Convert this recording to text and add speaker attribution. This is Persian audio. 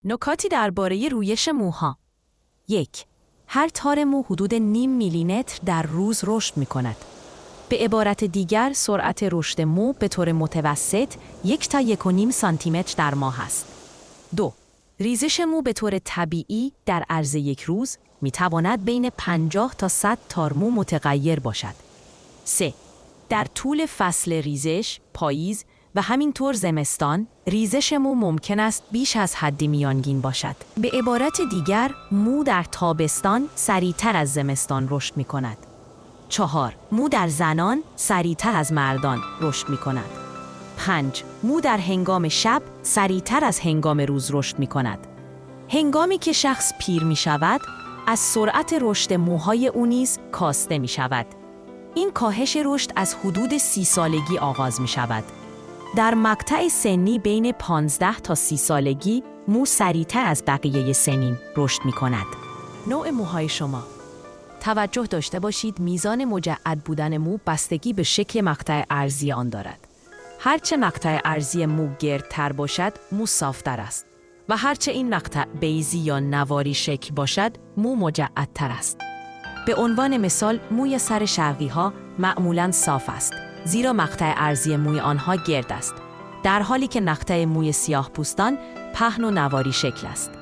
Speaker 1: نکاتی درباره رویش موها. 1. هر تار مو حدود نیم میلیمتر در روز رشد می کند. به عبارت دیگر سرعت رشد مو به طور متوسط 1 تا 1.5 سانتیمتر در ماه است. 2. ریزش مو به طور طبیعی در عرض یک روز می تواند بین 50 تا 100 تار مو متغیر باشد. 3. در طول فصل ریزش، پاییز و همینطور زمستان، ریزش مو ممکن است بیش از حد میانگین باشد. به عبارت دیگر، مو در تابستان سریعتر از زمستان رشد می کند. 4. مو در زنان سریعتر از مردان رشد می کند. 5. مو در هنگام شب سریعتر از هنگام روز رشد می کند. هنگامی که شخص پیر می شود، از سرعت رشد موهای او نیز کاسته می شود. این کاهش رشد از حدود 30 سالگی آغاز می شود. در مقطع سنی بین 15 تا 30 سالگی مو سریعتر از بقیه سنین رشد می کند. نوع موهای شما. توجه داشته باشید میزان مجعد بودن مو بستگی به شکل مقطع عرضی آن دارد. هرچه مقطع عرضی مو گردتر باشد، مو صافتر است و هرچه این مقطع بیضی یا نواری شکل باشد، مو مجعدتر است. به عنوان مثال، موی سر شرقی ها معمولاً صاف است، زیرا مقطع عرضی موی آنها گرد است، در حالی که مقطع موی سیاه پوستان پهن و نواری شکل است.